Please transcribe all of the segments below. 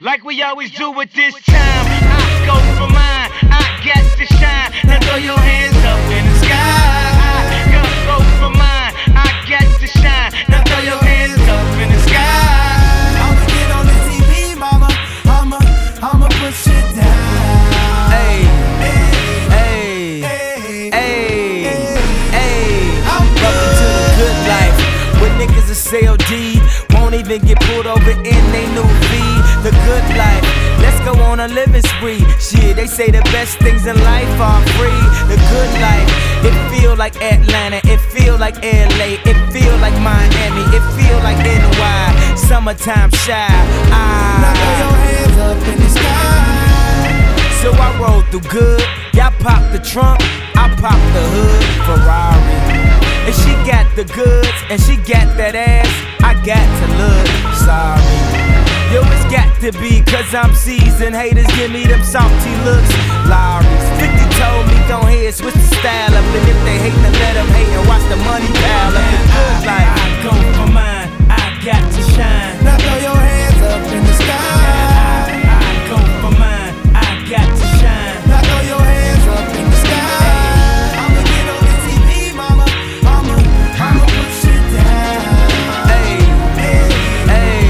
like we always do at this time. I go for mine, I got to shine. Now throw your hands up in the sky. I go for mine, I got to shine. Now throw your hands up in the sky. I'ma get on the TV, mama. I'ma push it down. Hey, hey, hey, hey. Welcome to the good life, where niggas is COD, won't even get pulled over in they new V. The good life, let's go on a living spree. Shit, they say the best things in life are free. The good life, it feel like Atlanta, it feel like LA, it feel like Miami, it feel like NY. Summertime shy. Now throw your hands up in the sky. So I roll through good, y'all pop the trunk, I pop the hood, Ferrari. And she got the goods, and she got that ass, I got to look sorry. Yo, it's got to be, cause I'm seasoned. Haters give me them salty looks, Lawry's. 50 told me don't hear, switch the style up. And if they hate, then let them hate and watch the money pile up. The good life, I go for mine, I got to shine. Now throw your hands up in the sky. I go for mine, I got to shine. Now throw your hands up in the sky. I'ma get on the TV, mama. I'ma push it down. Hey, hey,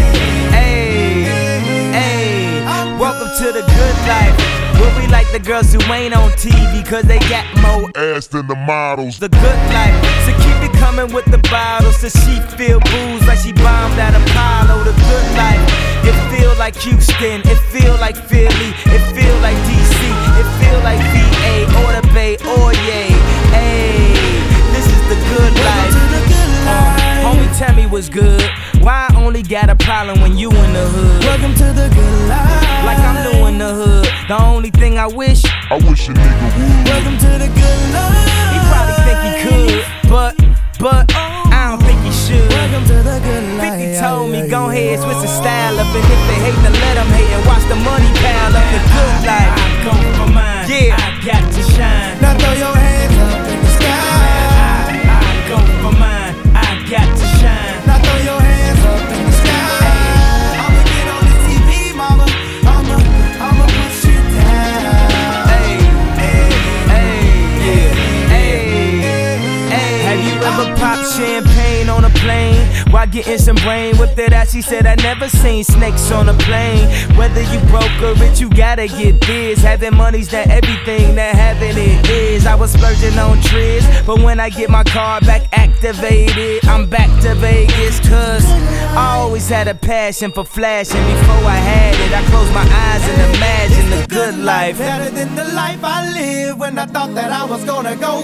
hey. Welcome to the good life, where we like the girls who ain't on TV, cause they got more ass than the models. the good life, so keep it coming with the bottles, so she feel booze like she bombed at Apollo. The good life, it feel like Houston, it feel like Philly, it feel like DC, it feel like VA, or the Bay, or yay. Hey, this is the good life. To the good life. Homie, tell me what's good. Why I only got a problem when you in the hood? Welcome to the good life. Like I'm doing the hood. The only thing I wish, I wish a nigga would. Welcome to the good life. he probably think he could, but I don't think he should. Welcome to the good life. 50 told me, go ahead, switch the style up. And if they hate, then let them hate and watch the money pile up. The good life, I go for mine, yeah, I got to shine. Now throw your hands up in the sky. I go for mine, I got to shine. Now throw your hands up in the sky. I'ma get on the TV, mama. I'ma push it down. Hey, hey, yeah, hey. Have you ever popped champagne on a plane while getting some brain whipped it out? She said I never seen snakes on a plane. Whether you broke or rich, you gotta get this. Having money's not everything, that having it is. I was splurging on trips, but when I get my car back activated, I'm back to Vegas. Cause I always had a passion for flashing. Before I had it, I closed my eyes and imagined the good life. Better than the life I lived when I thought that I was gonna go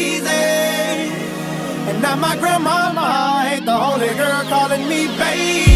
crazy. And now my grandmama ain't the only girl calling me baby.